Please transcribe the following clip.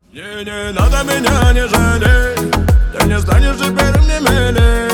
Не надо меня не жалеть, ты не станешь теперь мне милей.